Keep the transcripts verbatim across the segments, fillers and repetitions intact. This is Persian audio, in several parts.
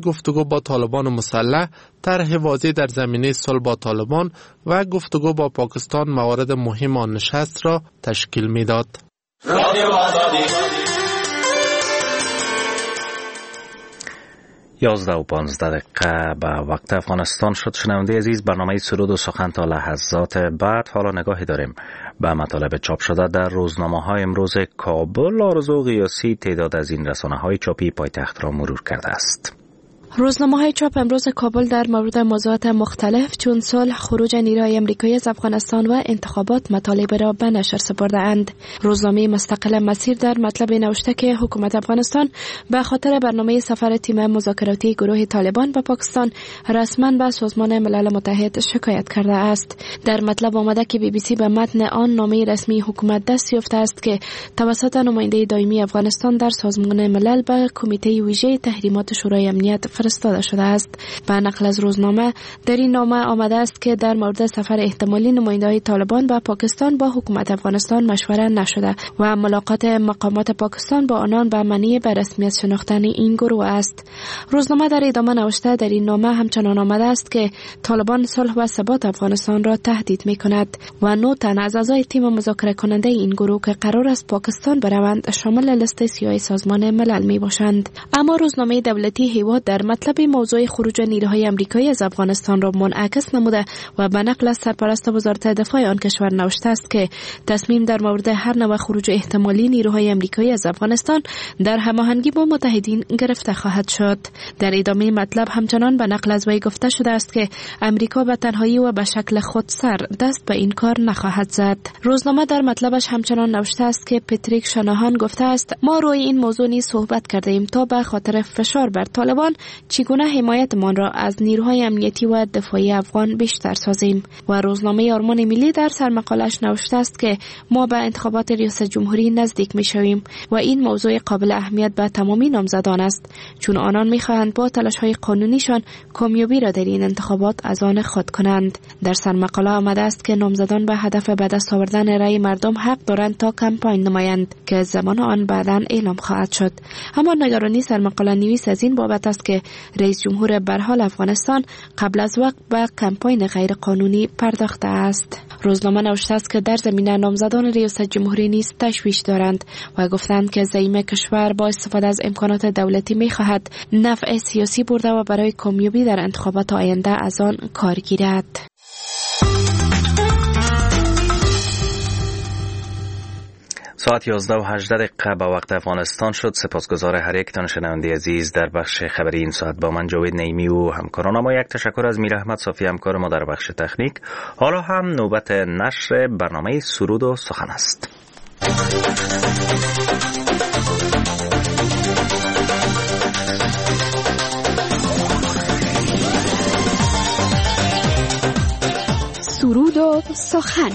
گفتگو با طالبان مسلح طرح واضح در زمینه صلح با طالبان و گفتگو با پاکستان موارد مهم آن نشست را تشکیل می‌داد. یازده و پانزده دقیقه به وقت افغانستان شد. شنونده عزیز، برنامه سرود و سخن تا لحظات بعد. حالا نگاهی داریم به مطالب چاپ شده در روزنامه های امروز کابل. آرزو قیاسی تعداد از این رسانه های چاپی پایتخت را مرور کرده است. روزنامه های چاپ امروز کابل در مورد موضوعات مختلف چون صلح، خروج نیروهای آمریکایی از افغانستان و انتخابات مطالب را به نشر سپرده اند. روزنامه مستقل مسیر در مطلب نوشته که حکومت افغانستان به خاطر برنامه سفر تیم مذاکراتی گروه طالبان به پاکستان رسما به سازمان ملل متحد شکایت کرده است. در مطلب آمده که بی بی سی به متن آن نامه رسمی حکومت دست یافته است که توسط نماینده دائمی افغانستان در سازمان ملل به کمیته ویژه تحریمات شورای امنیت فرستاده شده است. به نقل از روزنامه در این نامه آمده است که در مورد سفر احتمالی نماینده‌های طالبان به پاکستان با حکومت افغانستان مشوره نشده و ملاقات مقامات پاکستان با آنان به معنی به رسمیت شناختن این گروه است. روزنامه در ادامه نوشته در این نامه همچنان آمده است که طالبان صلح و ثبات افغانستان را تهدید می‌کند و نه تن از اعضای تیم مذاکره کننده این گروه که قرار است پاکستان بروند شامل لیست سیاه سازمان ملل میباشند. اما روزنامه دولتی هیواد در مطلب موضوع خروج نیروهای آمریکایی از افغانستان را منعکس نموده و به نقل از سرپرست وزارت دفاع آن کشور نوشته است که تصمیم در مورد هر نوع خروج احتمالی نیروهای آمریکایی از افغانستان در هماهنگی با متحدین گرفته خواهد شد. در ادامه مطلب همچنان به نقل از وی گفته شده است که آمریکا به تنهایی و به شکل خودسر دست به این کار نخواهد زد. روزنامه در مطلبش همچنان نوشته است که پتریک شاناهان گفته است ما روی این موضوع نیز صحبت کرده ایم تا به خاطر فشار بر طالبان چگونه حمایتمان را از نیروهای امنیتی و دفاعی افغان بیشتر سازیم. و روزنامه آرمان ملی در سرمقاله‌اش نوشته است که ما به انتخابات ریاست جمهوری نزدیک می‌شویم و این موضوع قابل اهمیت به تمامی نامزدان است چون آنان می‌خواهند با تلاش‌های قانونیشان کامیابی را در این انتخابات از آن خود کنند. در سرمقاله آمده است که نامزدان به هدف به دست آوردن رأی مردم حق دارند تا کمپاین نمایند که زمان آن بعداً اعلام خواهد شد. اما نگرانی سرمقاله نویس از این بابت است که رئیس جمهور برحال افغانستان قبل از وقت به کمپاین غیر قانونی پرداخته است. روزنامه نوشته است که در زمینه نامزدان ریاست جمهوری نیز تشویش دارند و گفتند که زعیم کشور با استفاده از امکانات دولتی می‌خواهد نفع سیاسی برده و برای کامیابی در انتخابات آینده از آن کار گیرد. ساعت یازده و هجده دقیقه به وقت افغانستان شد. سپاسگزار هر یک تان شنونده عزیز در بخش خبری این ساعت. با من جاوید نعیمی و همکاران ما یک تشکر از میر احمد صافی همکار ما در بخش تکنیک. حالا هم نوبت نشر برنامه سرود و سخن است. سرود و سخن.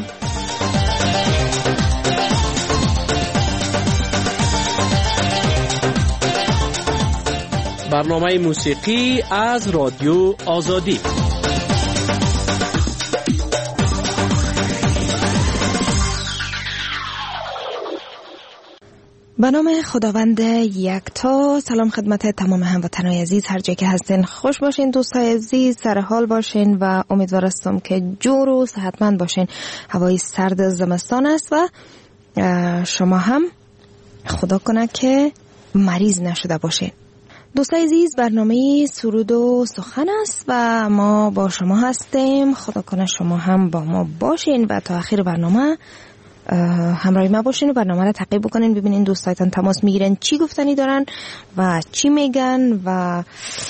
برنامه موسیقی از رادیو آزادی. به نام خداوند یکتا. سلام خدمت تمام هموطنان عزیز، هر جای که هستین خوش باشین، دوستای عزیز سر حال باشین و امیدوار هستم که جور و صحتمند باشین. هوای سرد زمستان است و شما هم خدا کنه که مریض نشده باشین. دوستای عزیز، برنامه سرود و سخن است و ما با شما هستیم. خدا کنه شما هم با ما باشین و تا آخر برنامه همراهی ما باشین و برنامه را تعقیب بکنین، ببینین دوستایتان تماس میگیرن چی گفتنی دارن و چی میگن و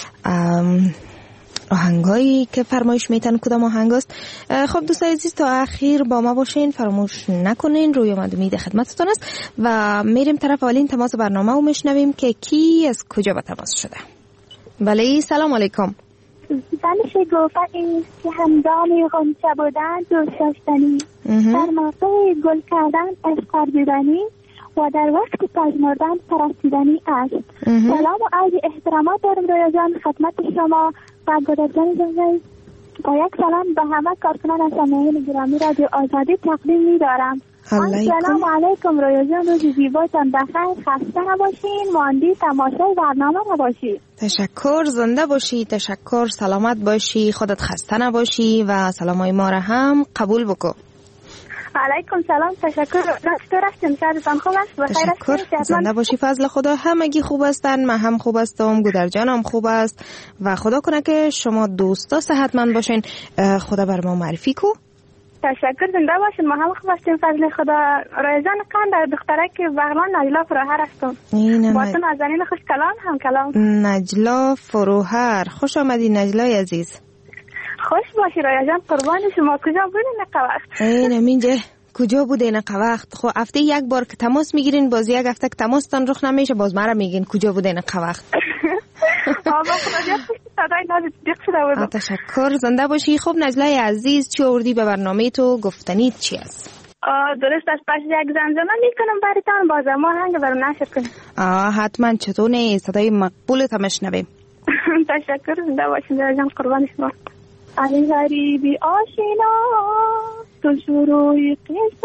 آهنگایی که فرمایش میتن کدام آهنگ است. خب دوستای عزیز تا آخر با ما باشین، فراموش نکنین. روی آمد امید خدمتتون است و میریم طرف اولین تماس برنامه و میشنویم که کی از کجا به تماس شده. بله سلام علیکم. زنش گفتن که همدانی غنچه بودن دوست داشتنی، در موقع گل کردن عشق دیدنی و در وقت پژمردن پرستیدنی است. سلام و عرض احترامات دارم رویا جان خدمت شما و گدرجان جان با یک سلام به همه کارکنان سامعین گرامی رادیو آزادی تقدیم می دارم. سلام علیکم رویا جان، روز زیباتان بخیر، خسته نباشین، ماندی تماشای برنامه نباشید. تشکر، زنده باشی، تشکر، سلامت باشی، خودت خسته نباشی و سلامای ما را هم قبول بکن. علیکم سلام، تشکر. دکتر هستم، شهرتان خوب است؟ بخیر است؟ تشکر، زنده باشی، فضل خدا، همگی خوب هستن، من هم خوب هستم، گودر جانم خوب است و خدا کنه که شما دوستا صحتمند باشین. خدا بر ما معرفی کو. تشکر، زنده باشین، ما هم خوب هستیم، فضل خدا. رایزان قند دخترک بغلان نجلا فروهر هستم. باتون از زنین خوش کلام هم کلام. نجلا فروهر، خوش آمدی نجلای عزیز. خوش باشی رایزان جان، قربان شما. کجا بودین نقه وقت؟ این امینجه کجا بوده نقه وقت؟ خب هفته یک بار که تماس میگیرین، باز یک هفته که تماس تان رخ نمیشه، باز مرا میگین کجا بوده نقه وقت. آبا خدا صدای نازت دیق شده بودم. تشکر، زنده باشی. خب نجلای عزیز، چی آوردی به برنامه تو؟ گفتنی چی است؟ درست است، پس یک زمزمه میکنم براتون، باز ما هنگ برام نشر کنیم. آه حتما، چطور نه، صدای مقبولت هم شنویم. تشکر، زنده باشین جان، قربان شما. ای غریبی آشنا تو شروع قصه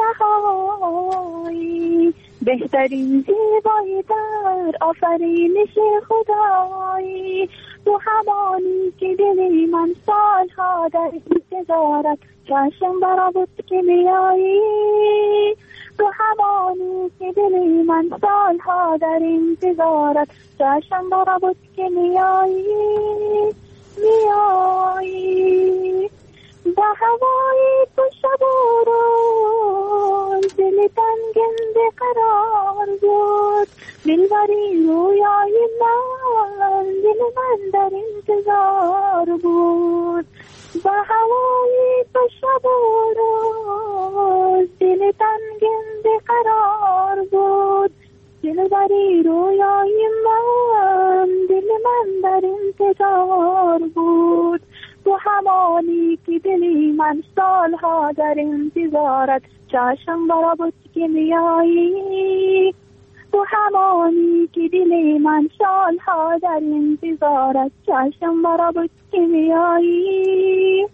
های، بهترین زیبایی در آفرینش خدایی، تو همانی که دلی من سالها در انتظارت چشم برا بود که میایی، تو همانی که دلی من سالها در انتظارت چشم برا بود که میایی میایی. با هوای تو شب و روز دل تنگنده قرار بود، دلبری رویای من دل من در انتظار بود. با هوای تو شب و روز دل تنگنده قرار بود، دلبری رویای من دل من در انتظار بود. تو همانی که دلی من سالها در انتظارت چشم برا بود که میایی، تو همانی که دلی من سالها در انتظارت چشم برا بود که میایی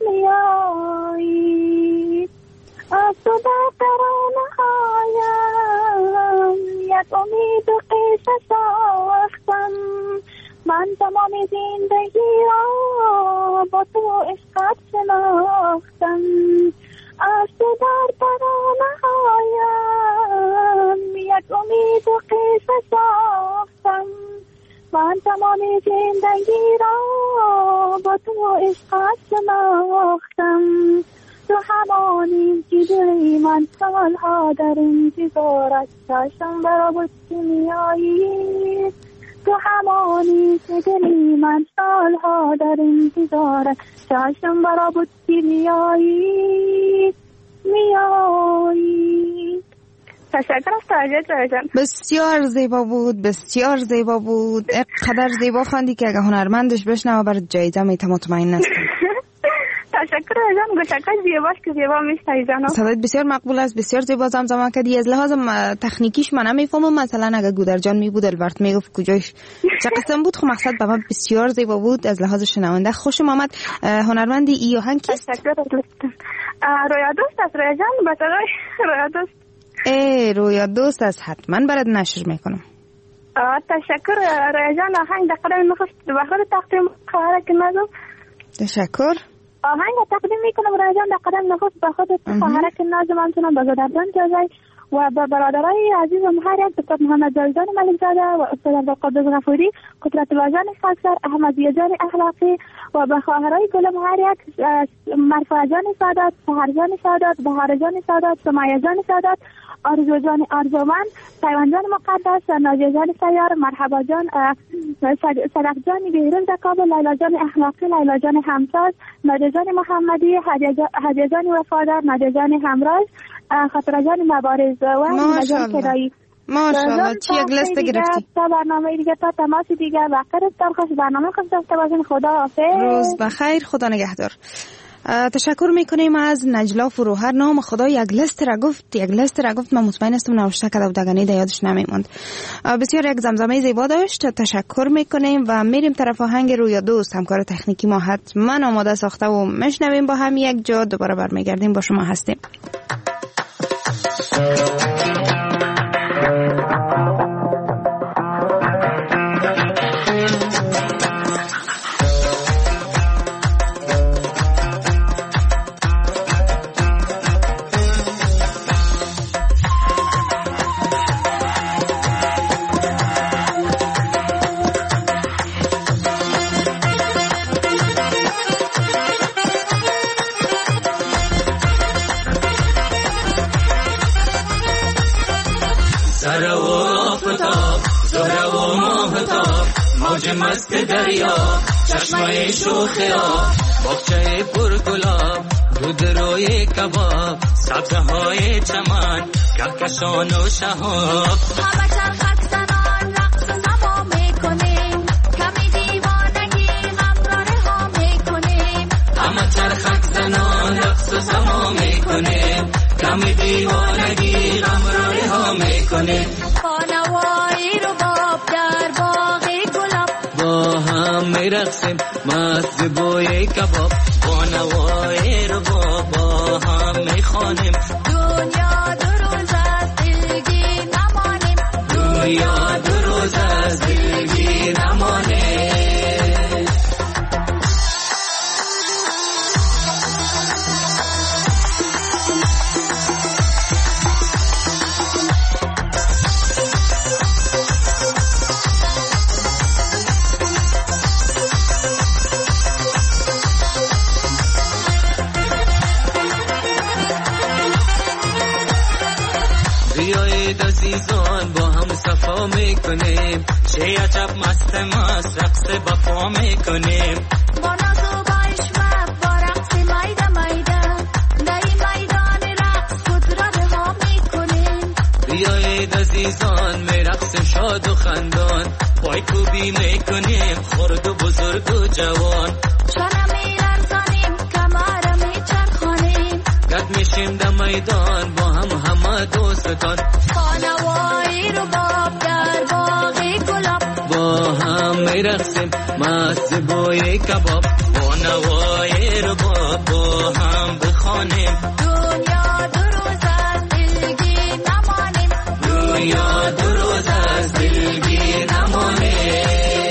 میایی. از تو در ترانه هایم یک امید و قصه ساختم، من تمام زندگی را با تو عشقت شناختم. از تو در ترانه هایم یک امید و قصه ساختم، من تمام زندگی را با تو عشقت شناختم. تو همانی که دلی من سالها در انتظارت چشم برا بود که میایی، تو همانی که دلی من سالها در انتظارت چشم برا بود که میایی میایی. تشکر از توجهت رایجان. بسیار زیبا بود، بسیار زیبا بود. قدر زیبا خواندی که اگه هنرمندش بشنوه برای جایزه میته، مطمئن هستم. تشکر رایجان، گوشکا زیباست که زیبا میشنوی جانم. صدایت بسیار مقبول است، بسیار زیبا زمزمه کردی. از لحاظ تکنیکیش من نمیفهمم، مثلا اگه گودر جان می البرت میگفت کجاش چه قسم بود، خب مقصد به من بسیار زیبا بود. از لحاظ شنونده خوشم آمد. هنرمند ای آهنگ کیست؟ تشکر از رویا دوست است رایجان، به صدای رویا دوست. ای رویا دوست است، حتما برات نشر میکنم. تشکر رایجان، آهنگ در قدم نخست بخور تقدیم خواهرک نازم. تشکر. آهنگ تقدیم میکنم رایجان در قدم نخست به خودت خواهرک نازم، همچنان به گودردان جازای و به برادرای عزیزم هر یک، دکتر محمد جاویدان ملک زاده و استاد عبدالقادر غفوری، قدرت الله جان خاکسار، احمدیه جان اخلاقی و به خواهرای گلم هر یک، مرفوع جان سادات، سحر جان سادات، بهار جان سادات، سمیه جان سادات، آرزو جان آرزومند، پیوند جان مقدس، ناجیه جان سیار، مرحبا جان، صدق جان بیروز کابل، لیلا جان اخلاقی، لیلا جان همساز، نادیه جان محمدی، هدیه جان وفادار، نادیه جان همراز، خاطر جان مبارز و نجات کدایی. ماشاءالله، چی یک لست گرفتی. تا برنامه دیگه، تا تماس دیگه، وقتتان خوش، برنامه خوش داشته باشین. خدا حافظ. روز بخیر، خدا نگهدار. تشکر میکنیم از نجلا فروهر. نام خدا یک لست را گفت، یک لست را گفت، من مطمئن هستم نوشته کرده و دگنی در یادش نمیموند. بسیار یک زمزمه زیبا داشت. تشکر میکنیم و میریم طرف آهنگ رویا دوست. همکار تکنیکی ما حتما آماده ساخته و میشنویم با هم یک جا. دوباره برمیگردیم، با شما هستیم. مست دریا چشمه شوخیا باغچه پرگلاب دود روی کباب سبزه های چمن کهکشان و شهاب همه چرخک زنان رقص سما میکنیم کمی دیوانگی غمراره ها میکنیم همه چرخک زنان رقص سما میکنیم کمی دیوانگی غمراره ها میکنیم خانوایی رو باب در باغی گلاب با هم میرقصیم مست بوی کباب خانوایی رو با هم میخوانیم دنیا دو روز از دلگی نمانیم دنیا دو روز از دلگی نمانیم عزیزان با هم صفا میکنیم چه عجب مست مست رقص بپا میکنیم با ناز و با عشق با رقص میده میده در میدان رقص خود را رها میکنیم بیایید عزیزان میرقصیم شاد و خندان پای کوبی میکنیم خرد و بزرگ و جوان شانه میلرزانیم کمر میچرخانیم گرد میشیم در میدان با هم همه دوستان خانوایی رو باب در باغی گلاب با هم میرقصیم مست بوی کباب خانوایی رو باب با هم بخوانیم دنیا دو روز از دلگی نمانیم دنیا دو روز از دلگی نمانیم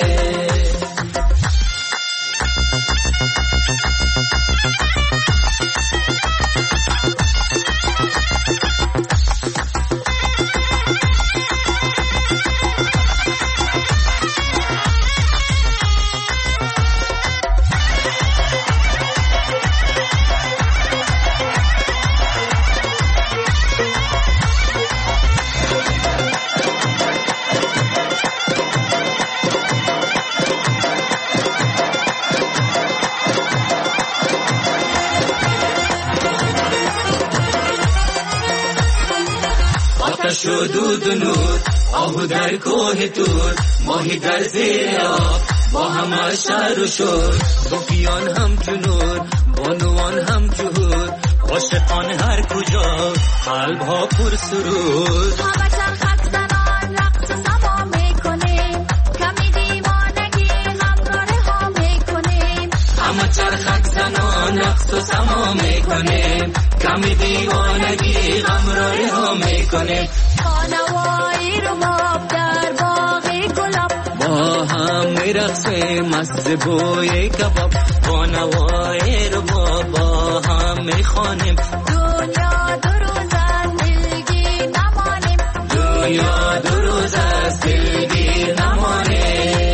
شدود و نور آهو در کوه تور ماهی در زیر آب با همه شر و شور صوفیان هم جنور بانوان هم جهور عاشقان هر کجا قلب ها پر سرور همه چرخک زنان رقص سما میکنیم کمی دیوانگی غمراره ها میکنیم همه چرخک زنان رقص سما میکنیم کمی دیوانگی غمراره ها میکنیم خانوایی رو باب در باغی گلاب با هم میرقصیم مست بوی کباب خانوایی رو با هم میخوانیم دنیا دو روز از دلگی نمانیم دنیا دو روز از دلگی نمانیم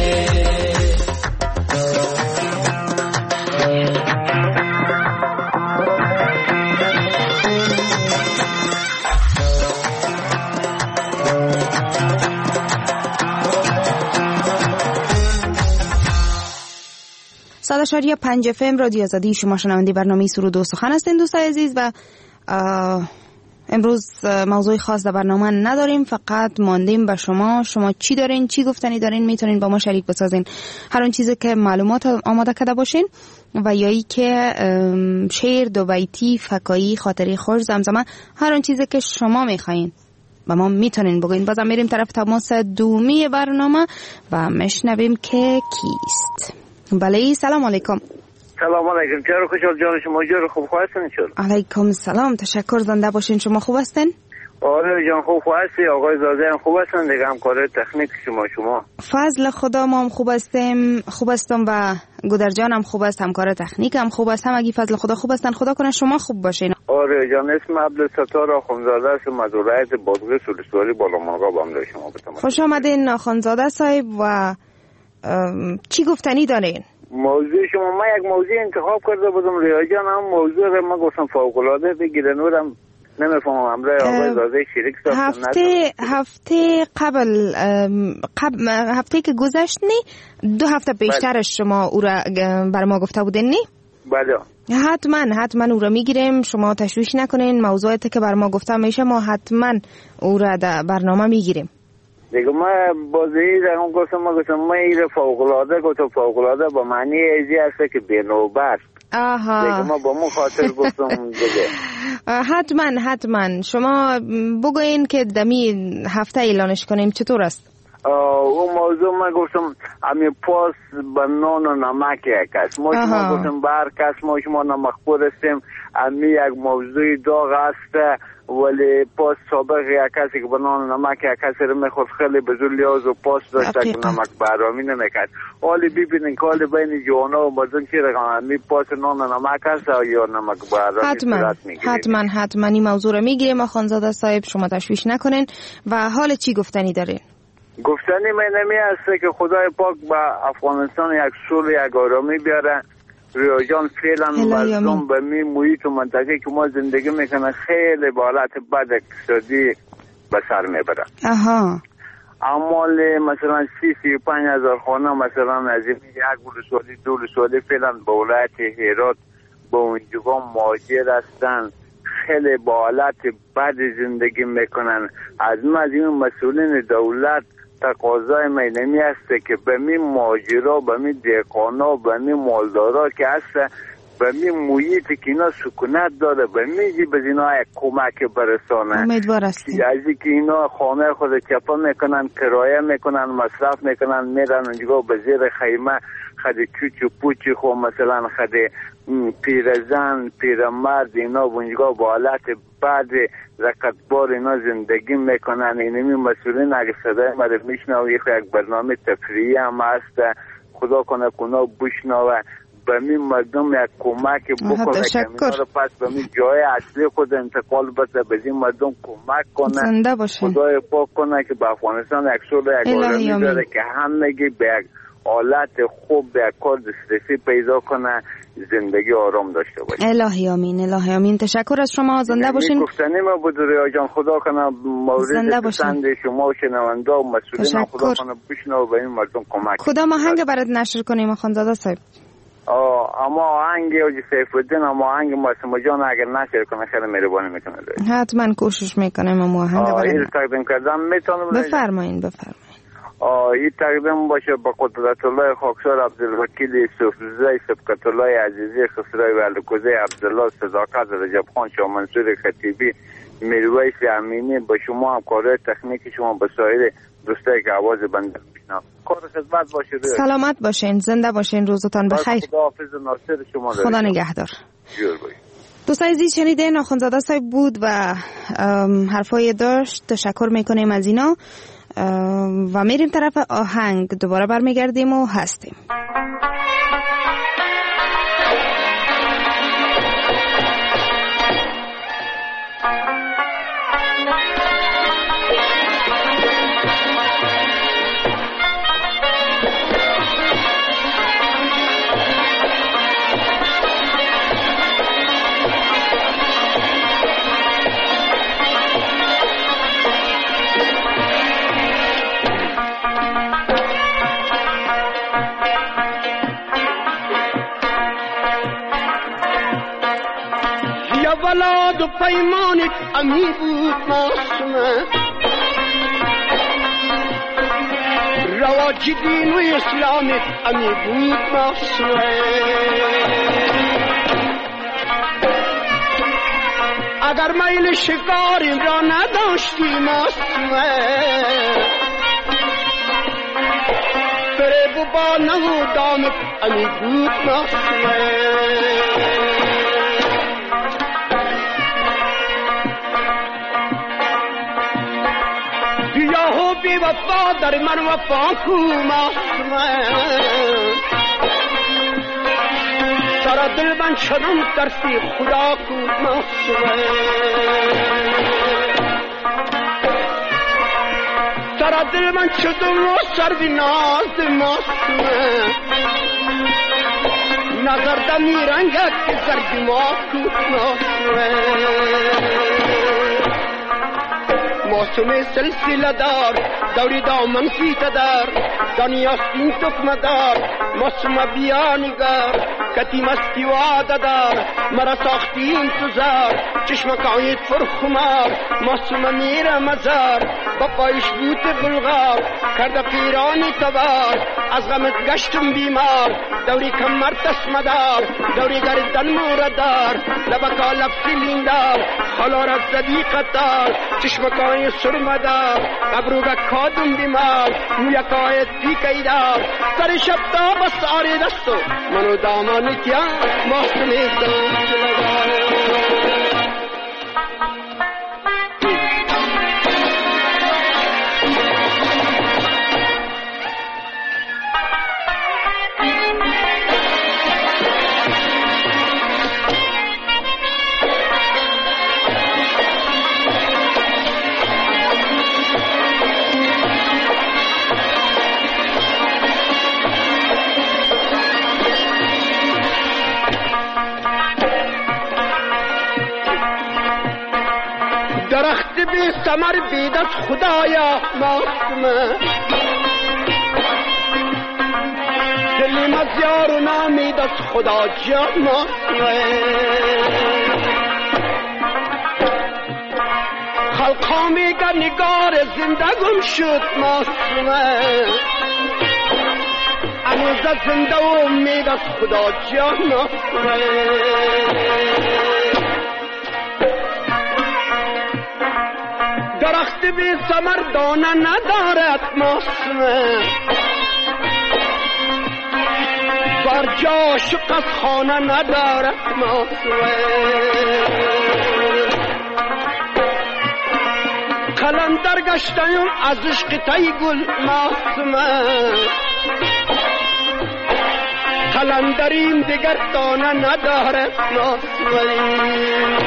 صد و شش پنج اف ام رادیو آزادی، شما شنونده برنامه سرود و سخن هستین دوستای عزیز. و امروز موضوع خاص در برنامه نداریم، فقط ماندیم به شما. شما چی دارین، چی گفتنی دارین، میتونین با ما شریک بسازین. هر اون چیزی که معلومات آماده کرده باشین و یا ای که شعر، دو بیتی، فکایی، خاطری خوش، زمزمه، هر اون چیزی که شما میخواین با ما میتونین بگوین. بازم میریم طرف تماس دومی برنامه و مشنویم که کیست. بله، سلام علیکم. سلام علیکم. چرا خوشحال جان شما جور خوب هستین؟ چون علیکم سلام، تشکر. زنده باشین. شما خوب هستین؟ آره جان خوب هستی، آقای زاده هم خوب هستن دیگه، همکار تکنیک شما شما فضل خدا ما هم خوب هستیم، خوب هستم و گودر جان هم خوب است، همکار تکنیک هم خوب است، همگی فضل خدا خوب هستن، خدا کنه شما خوب باشین. آره جان اسم عبدالستار آخوندزاده است، مزورایت بادغیس ولسوالی بالامرغاب بنده شما بتم. خوش آمدین آخوندزاده صاحب و چی گفتنی دارین؟ موضوع شما ما یک موضوع انتخاب کرده بودم ریا جان، هم موضوع رو ما گفتم فوق العاده بگیرن ورم نمیفهمم امروز آقای زاده شریک ساختن. هفته هفته قبل قبل هفته که گذشت نی دو هفته پیشترش شما او را بر ما گفته بودین نی؟ بله حتما حتما او را میگیریم، شما تشویش نکنین، موضوعاتی که بر ما گفته میشه ما حتما او را در برنامه میگیریم دیگه. ما بازی را هم گفتم ما گفتم ما ایره فوق العاده گفتم فوق العاده با معنی ایزی هست که بینوبت. آها دیگه ما با مو خاطر گفتم دیگه. حتما حتما شما بگوین که دمی هفته اعلانش کنیم چطور است؟ اون موضوع ما گفتم امی پاس با نان و نمک یک است، ما شما گفتم بر کس ما شما نمک پرستیم، امی یک موضوع داغ است ولی پاس سابق یک کسی که با نان و نمک یک کسی رو میخورد خیلی بزرگ لیاز و پاس داشته که نمک برامی نمیکرد. حالی ببینین که حالی بین جوانا و مردم چی رقم امی پاس نان و نمک است یا نمک برامی حتما حتما حتما این موضوع رو میگیریم آخوندزاده صاحب، شما تشویش نکنین. و حال چی گفتنی دارین؟ گفتنی من نمی هسته که خدای پاک با افغانستان یک صلح یک آرامی بیاره. ریا جان فعلا مردم به می محیط و منطقه که ما زندگی میکنه خیلی به حالت بد اقتصادی به سر میبره. اها اعمال مثلا سی سی و پنج هزار خانه مثلا از یک ولسوالی دو ولسوالی فعلا به ولایت هرات به اونجا مهاجر هستن، خیلی به حالت بد زندگی میکنن. از ما از این مسئولین دولت تقاضای مینمی است که به می ماجرا به می دیقانا به می مالدارا که هست به می محیطی که اینا سکونت داره به می جی به اینا یک کمک برسانه. امیدوار هستیم از که اینا خانه خود چپا میکنن، کرایه میکنن، مصرف میکنن، میرن اونجا به زیر خیمه خد چوچ و پوچی خو مثلا خد پیرزن پیرمرد اینا اونجا با حالت بعد رکتبار اینا زندگی میکنن. اینمی مسئولین اگه صدای ما رو میشنوه یک برنامه تفریحی هم هست، خدا کنه کنا بشنوه به می مردم یک کمک بکنه که اینا رو پس به می جای اصلی خود انتقال بده، به این مردم کمک کنه. خدای پاک کنه که به افغانستان یک صلح یک آرامی داره که همگی به یک حالت خوب به یک کار دسترسی پیدا کنه، زندگی آرام داشته باشه. الهی آمین الهی آمین. تشکر از شما، زنده باشین. گفتنی ما بود ریا جان، خدا کنه مورد پسند شما و شنونده و مسئولین خدا کنه بشنو به این مردم کمک. خدا ما آهنگ برات نشر کنیم آخوندزاده صاحب. آه اما آهنگ اوجی سیف الدین اما آهنگ معصومه جان اگر نشر کنه خیلی مهربانی میکنه. حتما کوشش میکنم اما آهنگ برات. این تقدیم کردم میتونم. بفرمایید بفرمایید. این تقدیم باشه با قدرت الله خاکسار عبدالوکیل یوسفزای سبقت الله عزیزی خسروی و الکوزه عبدالله صداقت رجب خان شاه منصور خطیبی میرویس امینی با شما هم کارهای تکنیک شما با سایر دوستایی که آواز بنده میشنم کار خدمت باشه. سلامت باشین، زنده باشین، روزتان بخیر. خدا حافظ و ناصر شما. خدا نگهدار. دوستان عزیز شنیدین آخوندزاده صاحب بود و حرفای داشت، تشکر میکنیم از اینا و میریم طرف آهنگ، دوباره برمیگردیم و هستیم. ولاد و پیمانت امی بود معصومه، رواج دین و اسلامت امی بود معصومه. اگر میل شکاریم را نداشتی معصومه، فریب و با نمودامت امی بود معصومه. وفا در من وفا کو ماسمه سر دل من شدم ترسی خدا کو ماسمه سر دل من شدم و سر بی ناز ماسمه نظر دمی رنگه که زردی ما کو ماسمه موسم سلسله دار دوری دامن فیت دار دنیا سین تکمه دار موسم بیانگر کتی مستی وعده دار مرا ساختی انتظار چشمکایت فرخمار موسم میره مزار با پایش بوت بلغار کرده پیرانی تبار از غمت گشتم بیمار دوری کمر تسمدار دوری گردن موردار لبکا لب سلیندار خلا را زدی قطار چشمکای سرمدار قبروگا کادم بیمار مویکای تیکیدار سر شب تا بس آری دستو منو دامان کیا محسن سلسلدار درخت بی ثمر بید از خدایا ماسمه دلی مزیار و نامید از خدا جا ماسمه خلقا میگه نگار زندگم شد ماسمه انوزه زنده و امید از خدا جا ماسمه درخت بی ثمر دانه ندارد موسمه بر جا شق از خانه ندارد موسمه قلندر گشتیم از عشق تی گل موسمه قلندریم دیگر دانه ندارد موسمه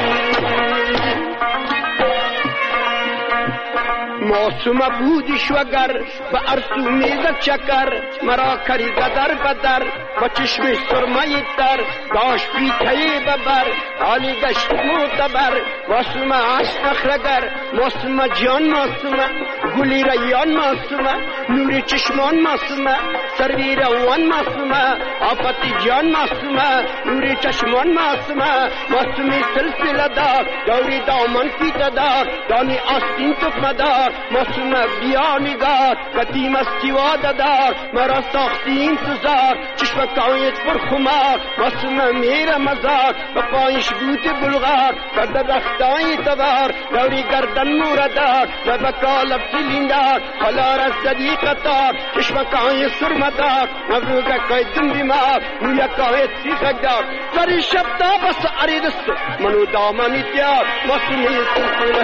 موسم بودیش وگر به ارسو میزد چکر مرا کری در بدر با چشم سرمایی تر داشت پیتهی ببر حالی گشت معتبر موسم عشق نخرگر موسم جان موسم گلی ریان موسم نوری چشمان موسم سروی روان موسم آفتی جان موسم نوری چشمان موسم موسمی سلسله دار دوری دامن فیت دار دانی آستین تکمه دار موسم بیانگار قدیم استیواده دار مرا ساختی انتظار چشمکایت پرخمار موسم میره مزار با پایش بوت بلغار کرده رختای تبار دوری گردن موردار لبکا لب سلیندار حالا را زدی قطار چشمکای سرمدار مبروگه کایدن بیمار مویکای سیخکدار سر شب تا بس عریدستو منو دامانی تیار موسمی سلسله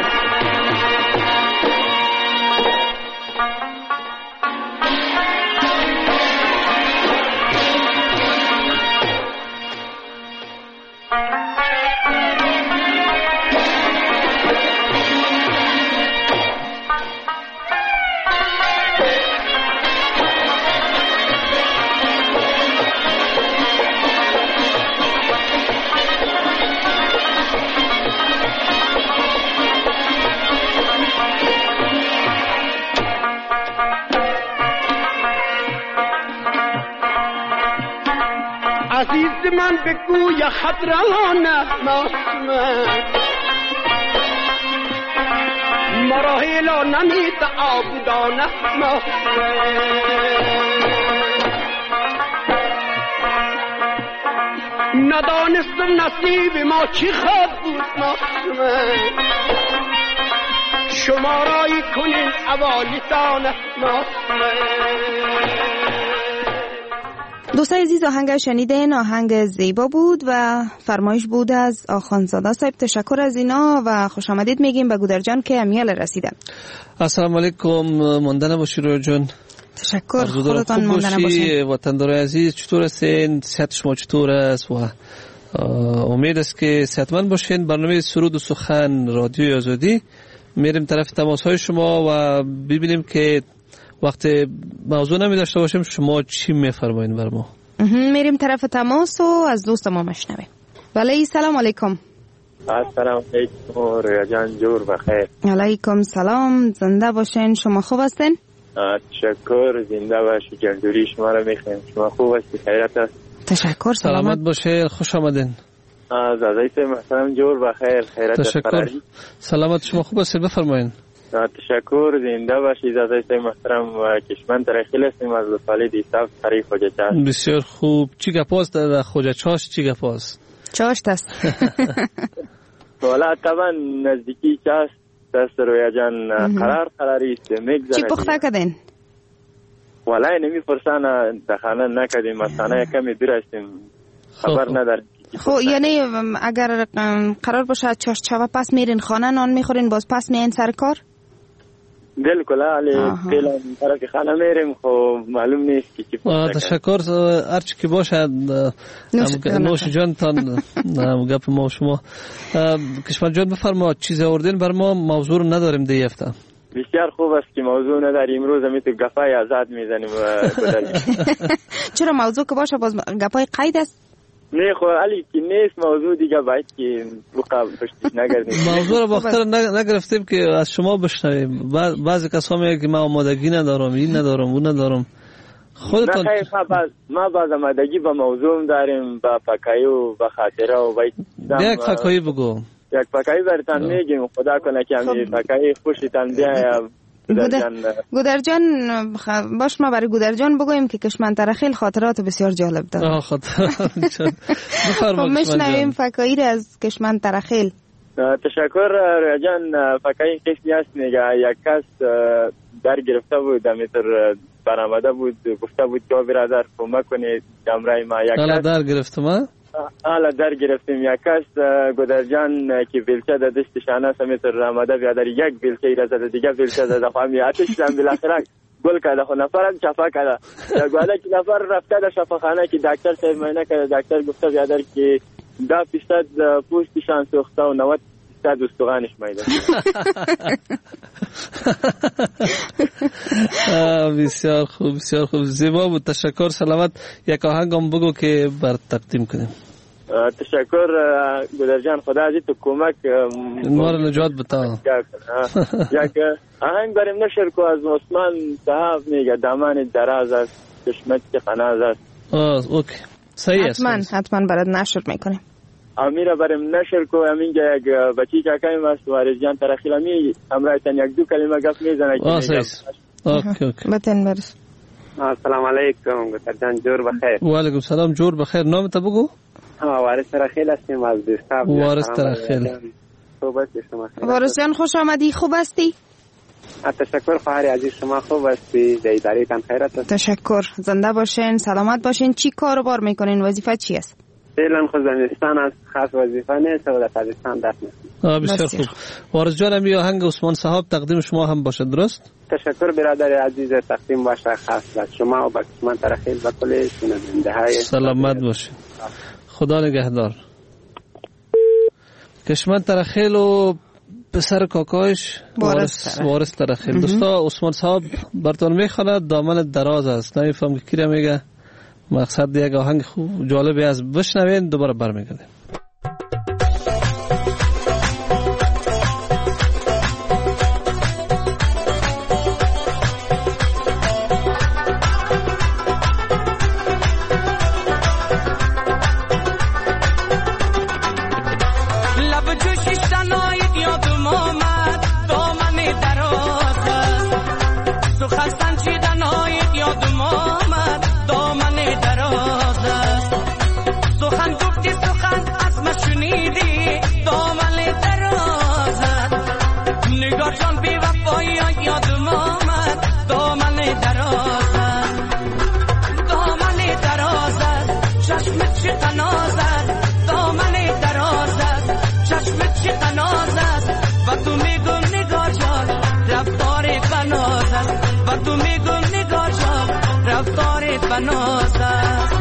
عزیز من بگو یا خطرانه موسمه مراحل نمید آبودانه موسمه ندانستم نصیب ما چی خواد بود موسمه شمارایی کنین اوالیتانه موسمه دوستای عزیز، آهنگ شنیدین آهنگ زیبا بود و فرمایش بود از آخوندزاده صاحب. تشکر از اینا و خوش آمدید میگیم به گودرجان که امیال رسیدن. السلام علیکم، ماندن باشی رو جان. تشکر، خودتان ماندن باشی. وطندار عزیز چطور هستین؟ صحت شما چطور است؟ و امید است که صحتمند باشین. برنامه سرود و سخن رادیوی آزادی، میریم طرف تماس های شما و ببینیم که وقت موضوع نمی داشته باشیم شما چی میفرمایین بر ما. میریم طرف تماس و از دوست ما مشنویم. ولی سلام علیکم. السلام علیکم رویا جان، جور بخیر. علیکم سلام، زنده باشین. شما خوب هستین؟ تشکر، زنده باشی. جندوری شما رو میخوایم. شما خوب هستی؟ خیرت است؟ تشکر، سلامت, سلامت باشه. خوش آمدین. از عزیز محترم، جور بخیر. خیرت است؟ تشکر، سلامت. شما خوب هستید؟ بفرمایین. تشکر، زنده باشید. از عزیز محترم و کشمن ترخیل هستیم از لطفالی دیستاف خریف خوجه چاش. بسیار خوب. چی گپاست در خوجه چاش؟ چی گپاست؟ چاشت است. والا طبعا نزدیکی چاش دست رویا جان قرار قراری است. چی پخته کردین؟ والا نمی فرسان دخانه نکردیم، مثلا کمی دور هستیم، خبر نداریم. خب یعنی اگر قرار باشه چاش چاوه پس میرین خانه نان میخورین باز پس میین سر کار؟ بالکل، علی فعلا طرف خانه میریم. خب معلوم نیست که چی پخته. تشکر، هرچی که باشه. نوش جان تان گپ ما شما. کشمن جان بفرما چیز آوردین بر ما؟ موضوع رو نداریم دی هفته. بسیار خوب است که موضوع نداریم. امروز همی تو گپای آزاد میزنیم. چرا موضوع که باشه باز گپای قید است؟ نه خب علی که نیست موضوع دیگه باید که بقا پشتیش نگردیم. موضوع رو باختر نگرفتیم که از شما بشنویم. بعضی کسا میگه که ما آمادگی ندارم، این ندارم، اون ندارم. خودتان نه خیلی ما باز آمادگی با موضوع داریم، با فکایی و با خاطره و باید یک فکایی بگو. یک فکایی برتان میگیم. خدا کنه که همی فکایی خوشتان بیاید. گودرجان باش ما برای گودرجان بگویم که کشمن ترخیل خاطرات بسیار جالب داره. آه خاطرات بفرما. میشنویم فکایی را از کشمن ترخیل. تشکر رویا جان. فکایی کسی هست میگه یک کس در گرفته بود، امیتر برآمده بود، گفته بود که برادر کمک کنید جمعه ما. یک حالا در گرفتم ها؟ حالا در گرفتیم. یک کس گودرجان که بیلچه ده دستشانه سمیتر آمده بیادر یک بیلچه ایره زده، دیگه بیلچه زده خواهمی آتش دم بالاخره گل کرده. خود نفرم شفا کرده. گواده که نفر رفته در شفاخانه که دکتر صاحب مینه کرده. دکتر گفته بیادر که ده فیصد پوستشان سوخته و نود فیصد استخوانش میده. بسیار خوب، بسیار خوب، زیبا بود. تشکر، سلامت. یک آهنگ هم بگو که بر تقدیم کنیم. تشکر گودرجان، خدا عزیز تو کمک ما رو نجات بتا. یک آهنگ بریم نشر کو از عثمان صاحب میگه دامن دراز است، چشمت که قناز است. آه اوکی، صحیح است. حتما حتما برات نشر میکنیم. امیره بریم نشر کو. همینجا یک بچی چاکایم است وارجان ترخیلمی امرایتن یک دو کلمه گپ میزنه. آه صحیح. اوکی اوکی. بتن برس. السلام علیکم گودرجان، جور بخیر. و علیکم سلام، جور بخیر. نام تو بگو. ها وارث ترخیل هستیم از دیستاب. وارث ترخیل. خوب هستی شما؟ وارث جان خوش آمدی. خوب هستی؟ تشکر خواهر عزیز، شما خوب هستی؟ دیداری تان خیرت است؟ تشکر، زنده باشین، سلامت باشین. چی کار و بار میکنین؟ وظیفه چی است؟ فعلا خود زمستان است، خاص وظیفه نیست و در تابستان درس میخونم. بسیار خوب. وارث جان هم یه آهنگ عثمان صاحب تقدیم شما هم باشه، درست؟ تشکر برادر عزیز، تقدیم باشه خاص به شما و به کشمن ترخیل و کل شنونده های. سلامت باشین. خدا نگهدار. کشمن ترخیل و پسر کاکایش وارث وارث ترخیل. دوستا عثمان صاحب براتون میخونه دامن دراز است. نمیفهم که کی میگه. مقصد یک آهنگ خوب جالبی از بشنوین، دوباره برمیگردیم. سخن گفتی سخن چه تناز است دامن دراز است چشمت چه تناز است و تو میگم نگاه جان رفتار بناز است و تو میگم نگاه جان رفتار بناز است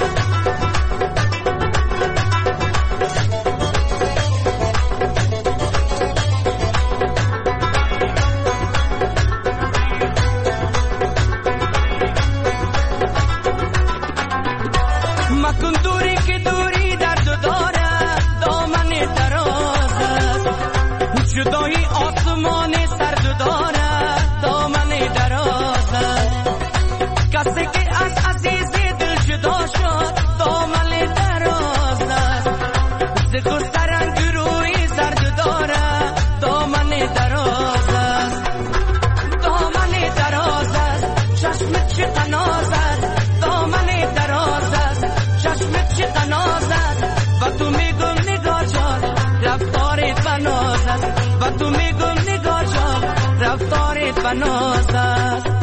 جدایی آسمان سرد دارد دامن دراز است کسی که از عزیز دل جدا شد دامن دراز است ز تو سرنگ روی زرد دارد دامن دراز است دامن دراز است چشمت چه تناز است دامن دراز است چشمت چه تناز است و تو میگم نگاه جان رفتارت بناز است و تو میگم نگاه جان رفتارت بناز است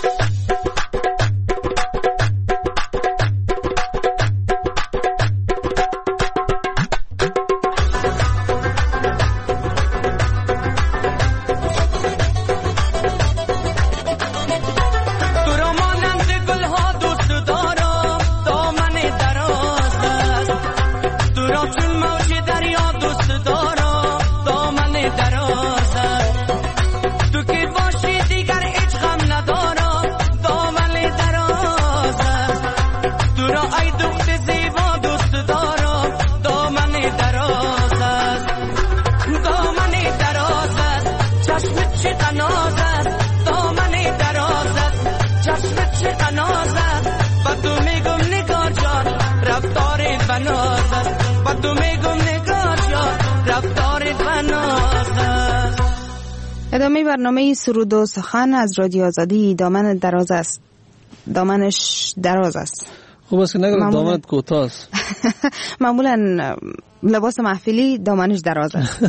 ادامه برنامه سرود و سخن از رادیو آزادی. دامن دراز است دامنش دراز است خوب است که نگرد دامنت کوتاه است معمولا لباس محفلی دامنش دراز است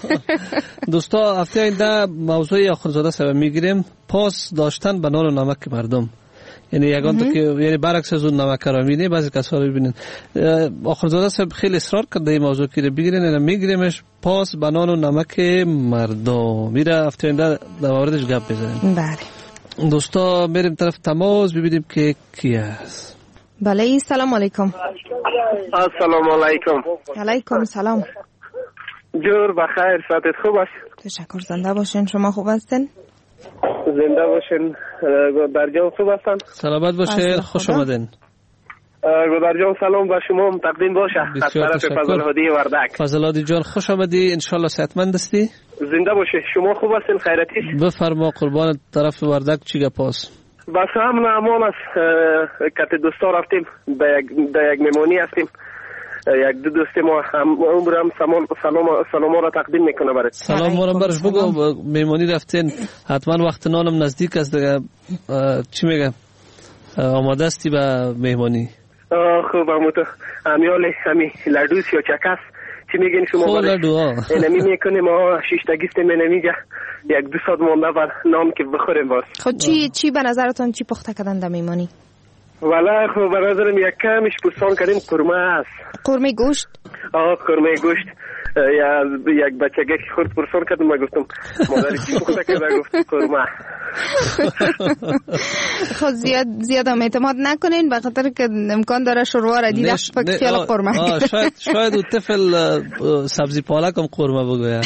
دوستا هفته آینده موضوع آخرزاده سبب میگیریم پاس داشتن به نان و نمک مردم یعنی یگان تو که یعنی برعکس از اون نمک را میبینی بعضی کسا رو ببینن آخرزاده صاحب خیلی اصرار کرده این موضوع که بگیرین اینا میگیریمش پاس بنان و نمک مردم میره هفته آینده در موردش گپ بزنیم. بله دوستا میریم طرف تماس ببینیم که کی است. بله سلام علیکم. السلام علیکم. علیکم سلام. جور بخیر ساعتت خوب است؟ تشکر زنده باشین. شما خوب هستین؟ زنده باشین. گودرجان خوب هستن؟ سلامت باشین. خوش آمدین. گودرجان سلام به شما تقدیم باشه از طرف فضل هادی وردک. فضل هادی جان خوش آمدی. انشالله صحتمند هستی؟ زنده باشی. شما خوب هستین؟ خیرتی؟ بفرما قربان. طرف وردک چی گپ است؟ بس هم امان است. کت دوستا رفتیم به یک مهمانی هستیم. یک دو دوست ما هم عمرم سلام سلام را تقدیم میکنه برات. سلام ما را برش بگو. مهمانی رفتین حتما وقت نانم نزدیک است دیگه. چی میگه آماده استی به مهمانی؟ خوب همو تو امیال همی لدوس یا چکس چی میگین شما؟ خب لدو ها نمی میکنیم ما شیشتگیست نمیگه یک دو ساعت مونده بر نام که بخوریم باز. خب چی چی به نظرتون چی پخته کردن در مهمانی؟ والا خب به نظرم یک کمش پرسان کردیم قورمه است. قورمه گوشت؟ آه قورمه گوشت. یا یک بچگی که خورد پرسان کردم ما گفتم مادری چی پخته کرده گفت قورمه. خب زیاد زیاد هم اعتماد نکنین به خاطر که امکان داره شوروا را دیده فکر خیال قورمه. شاید شاید اون طفل سبزی پالک هم قورمه بگوید.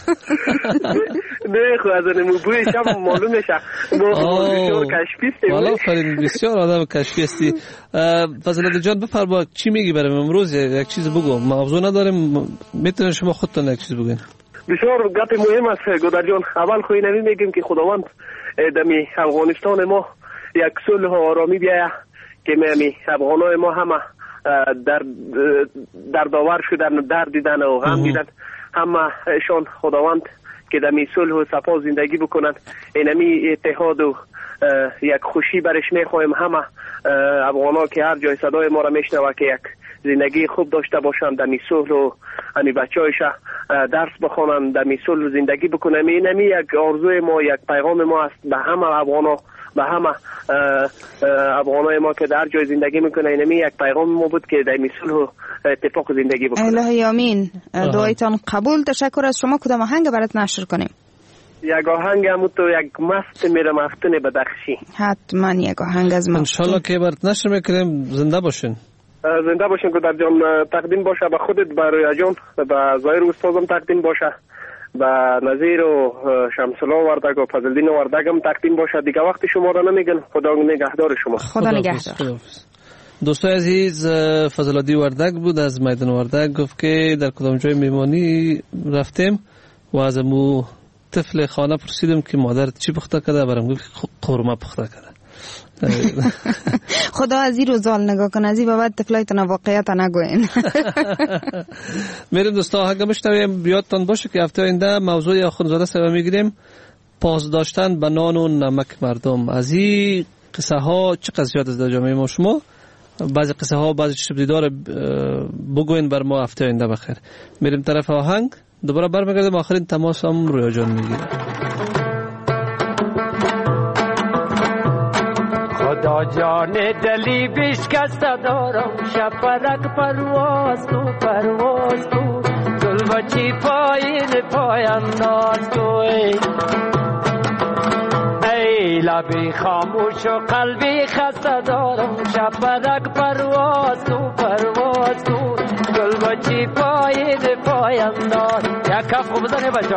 نه خب از اون بویش هم معلوم میشه. ما بسیار کشفیستیم. والا فرین بسیار آدم کشفی هستی. فضل جان بفرما چی میگی برام امروز؟ یک چیز بگو. موضوع نداریم میتونین شما خودتون یک چیز بگین. بسیار گپ مهم است گودر جان. اول خو اینمی میگیم که خداوند دمی افغانستان ما یک صلح و آرامی بیاید که می افغانای ما همه در در داور شدن درد دیدن و غم دیدن همه ایشان خداوند که دمی صلح و صفا زندگی بکنن. اینمی اتحاد و یک خوشی برش میخوایم همه افغانا که هر جای صدای ما را میشنوه که یک زندگی خوب داشته باشند دمی صلح و همی بچه‌هایش درس بخوانند دمی صلح و زندگی بکنند. اینمی یک آرزوی ما یک پیغام ما است به همه افغانا به همه افغانای ما که در جای زندگی میکنه اینمی یک پیغام ما بود که در صلح و اتفاق زندگی بکنه. الهی آمین. دعایتان قبول. تشکر از شما. کدام آهنگ برات نشر کنیم؟ یک آهنگ همون تو یک مست میرم افتن بدخشی. حتما یک آهنگ از مفتون. انشالله که برات نشر میکنیم. زنده باشین. زنده باشین گودر جان. تقدیم باشه به خودت، به رویا جان، به ظاهر استادم تقدیم باشه، به نظیر و شمسلا وردگ و فضلدین وردگ هم تقدیم باشه. دیگه وقت شما را نمیگن. خدا نگهدار شما. خدا نگهدار. دوستای عزیز، فضلدین وردگ بود از میدان وردگ. گفت که در کدام جای میمانی رفتیم و از مو طفل خانه پرسیدم که مادرت چی پخته کرده؟ برام گفت قورمه پخته کرده. خدا از این روزال نگاه کن، از این بابت طفلایتان واقعیت نگوین. میریم دوستا آهنگ بشنویم. بیادتان باشه که هفته آینده موضوع آخوندزاده صاحب میگیریم، پاس داشتن به نان و نمک مردم. از این قصه ها چه قضیات از در جامعه ما شما؟ بعضی قصه ها بعضی چشم دیدار بگوین بر ما هفته آینده بخیر. میریم طرف آهنگ، دوباره برمیگردیم. آخرین تماس هم رویا جان میگیریم. خدا جان دلی بشکسته دارم، شپرک پرواز تو پرواز تو، گلبچی پایین پای انداز تو. ای لبی خاموش و قلبی خسته دارم، شپرک پرواز تو پرواز تو، گلبچی پایین پای انداز. یک کف خوب بزنه بچه.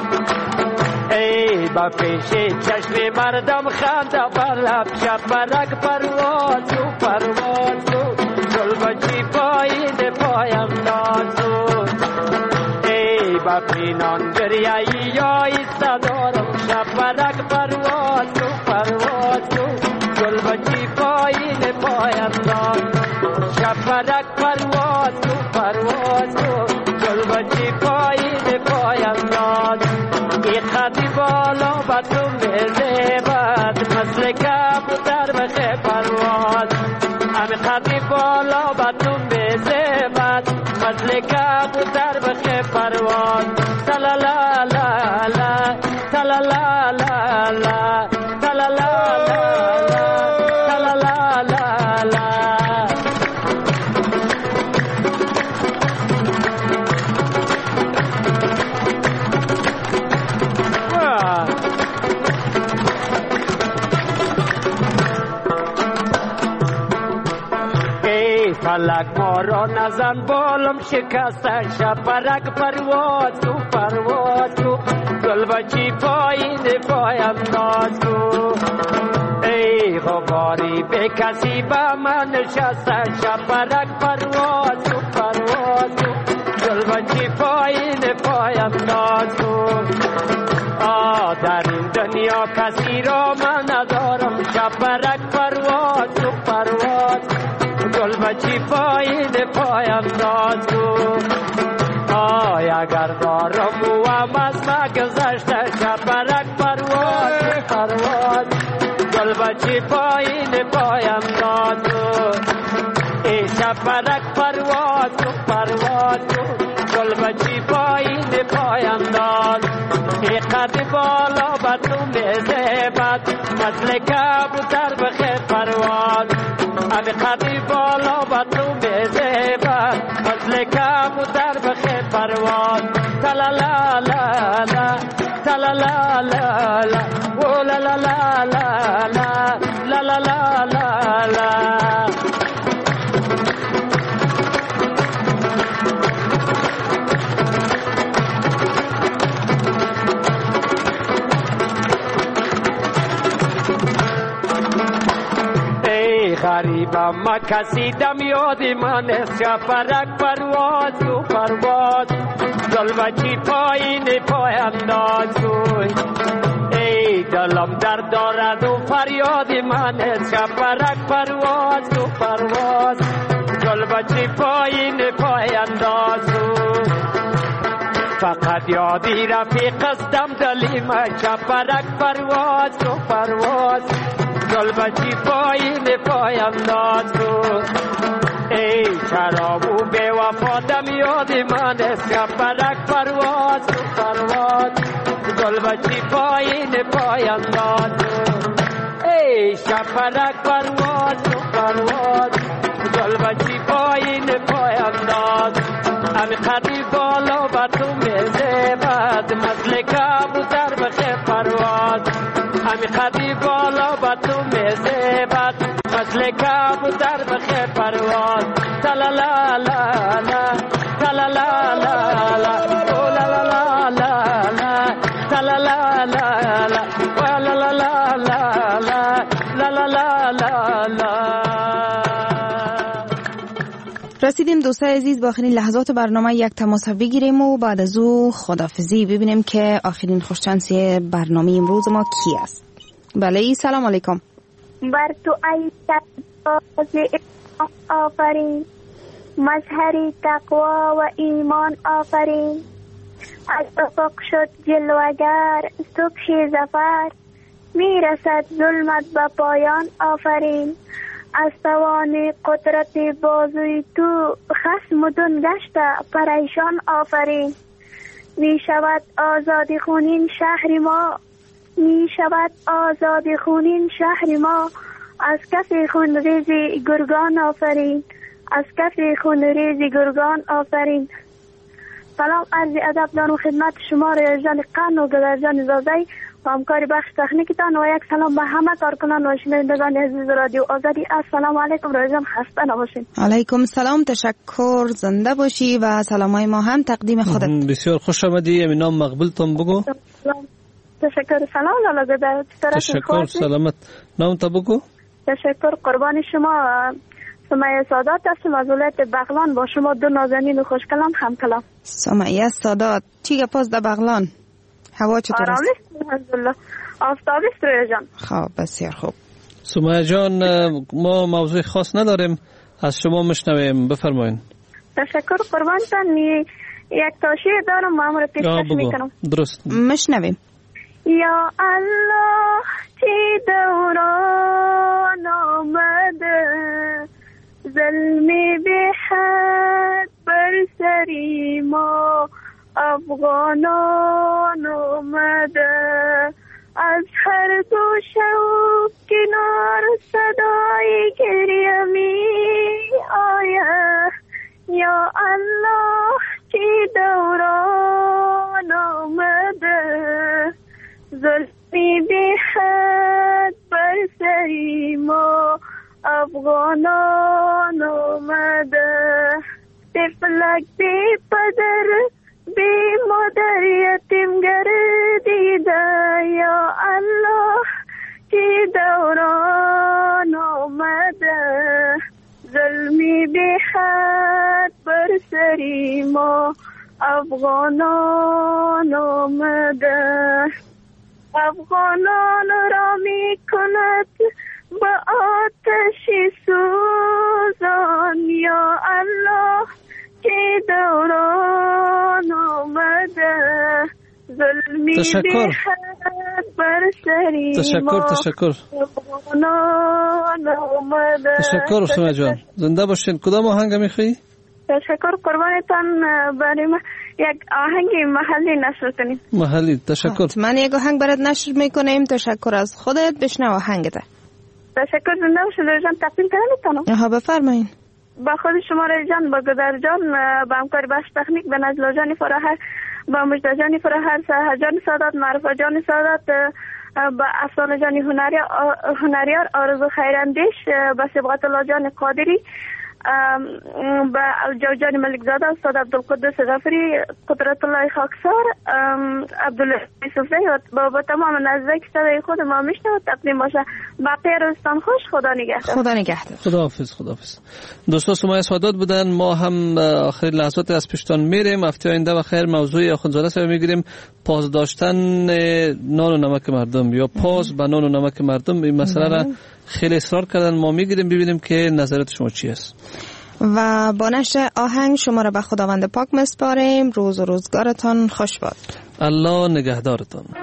ای با پیش چشم مردم خنده بر لب، شپرک پرواز تو پرواز تو، گلبچی پایین پای انداز تو. ای با پینان دریایی یا ایسته دارم، شپرک پرواز تو پرواز تو، گلبچی پایین پای انداز. شپرک پرواز تو پرواز تو، گلبچی پایین پای انداز. ای خطی بالا بدون بزیبت، مثل کبوتر بخی پرواز. امی خطی بالا بدون بزیبت، مثل کبوتر بخی پرواز. تلالا لا لا تلالا لا لا تلالا لا لا تلالا لا لا. فلک ما را نزن بالم شکسته، شپرک پرواز تو پرواز تو، گلبچی پایین پای انداز تو. ای غباری به کسی به من نشسته، شپرک پرواز تو پرواز تو، گلبچی پایین پای انداز تو. آ در این دنیا کسی را من ندارم، شپرک پرواز تو پرواز، گلبچی پایین پای انداز تو. آی اگر دارم و هم از ما گذشته، شپرک پرواز تو پرواز، گلبچی پایین پای انداز تو. ای شپرک پرواز تو پرواز تو، گلبچی پایین پای انداز. ای قد بالا بدون زیبت، مثل کبوتر بخی پرواز. امی قدی بالا بدون زیبت، مثل کبوتر بخی پرواز. تلالا لا لا تلالا لا لا او لا لا لا لا لا لا لا لا لا. غریبم ما کسی دم یادی من است، شپرک پرواز تو پرواز، گلبچی پایین پای انداز تو. ای دلم درد دارد و فریادی من است، شپرک پرواز تو پرواز، گلبچی پایین پای انداز تو. فقط یادی رفیق استم دلی من، شپرک پرواز تو پرواز، گلبچی پایین پای انداز تو. ای شراب و بے وفا دم یادی من است، شپرک پرواز تو پرواز، گلبچی پایین پای انداز تو. ای شپرک پرواز تو پرواز گل بچی پایین پای انداز امی قدی بالا با تو میزبد مثل کبوتر بخی پرواز امی قدی بالا با تو میزبد مثل کبوتر بخی پرواز تلالا لا لا تلالا لا لا او لا لا لا لا لا تلالا لا لا و لا لا لا لا لا لا لا لا لا. رسیدیم دوستای عزیز با آخرین لحظات برنامه، یک تماس بگیریم و بعد از او خداحافظی ببینیم که آخرین خوششانسی برنامه امروز ما کی است. بله سلام علیکم. بر تو ای تاج آفرین، مظهر تقوا و ایمان آفرین. از افق شد جلوگر صبح ظفر، میرسد ظلمت به پایان آفرین. از توان قدرت بازوی تو خصم دون گشته پریشان آفرین. می شود آزادی خونین شهر ما، می شود آزادی خونین شهر ما. از کف خون ریزی گرگان آفرین، از کف خون ریزی گرگان آفرین. سلام عرض ادب دارم خدمت شما رایجان قن و گدرجان زازی و همکار بخش تکنیکتان و یک سلام به همه کارکنان و شنوندگان عزیز رادیو آزادی. السلام علیکم رایجان، خسته نباشین. علیکم سلام، تشکر، زنده باشی و سلامای ما هم تقدیم خودت. بسیار خوش آمدی. امی نام مقبولتون بگو. تشکر. سلام لالا گدر. تشکر، سلامت. نام تا بگو. تشکر، قربان شما. سمیه سادات هستم از ولایت بغلان، با شما دو نازنین و خوشکلام هم کلام. سمیه سادات، چی گپاس در بغلان؟ هوا چطور است؟ آرامی الحمدلله، آفتابی است رویا جان. خب بسیار خوب. سمیه جان، ما موضوع خاص نداریم، از شما مشنویم، بفرمایید. تشکر قربانتان. یک تاشیر دارم و امر پیشکش میکنم. درست، مشنویم. یا الله چی دوران آمده، ظلمی به حد بر سری ما افغانان آمده. از هر دو شب کنار صدای گریه می آید. یا الله چی دوران آمده، ظلمی به حد بر سری ما افغانان آمده. طفلک بی پدر بی مادر یتیم گردیده. یا الله چی دوران آمده، ظلمی بی حد بر سری ما افغانان آمده. افغانان را می کند با آتشی سوزان. یا الله که دوران آمده، ظلمی تشکر. به حد بر سری تشکر ما تشکر افغانان آمده. تشکر سمیه جان، زنده باشین. کدام آهنگ میخوایی؟ تشکر قربانتان. برای ما یک آهنگ محلی نشر کنیم. محلی، تشکر. من یک آهنگ برات نشر میکنیم. تشکر از خودت. بشنو آهنگت. تشکر، زنده باشید رایجان. تقدیم کنم میتونم؟ ها بفرمایین. با خود شما رایجان، با گدر جان، با همکار بخش تکنیک، به نجلا جان فراهر، با مجد جان فراهر، سهر جان سادات، معرفه جان سادات، با افسانه جان هنریار، آرزو خیراندیش، با سبقت الله جان قادری، با جوجان ملکزاده، استاد عبدالقدس غفری، قدرت الله خاکسار، عبدالله یوسفی و با تمام نزدیک صدای خود ما میشنوید تقدیم باشه. بقیه روزتان خوش. خدا نگهدار. خدا نگهدار. خداحافظ. خداحافظ. دوستان سمیه سادات بودن. ما هم آخرین لحظات از پیشتان میریم. هفته آینده بخیر موضوع آخوندزاده سر میگیریم، پاس داشتن نان و نمک مردم یا پاس به نان و نمک مردم. این مسئله را خیلی اصرار کردن، ما میگیریم ببینیم که نظرت شما چی است. و با نشر آهنگ شما را به خداوند پاک مسپاریم. روز و روزگارتان خوش باد. الله نگهدارتان.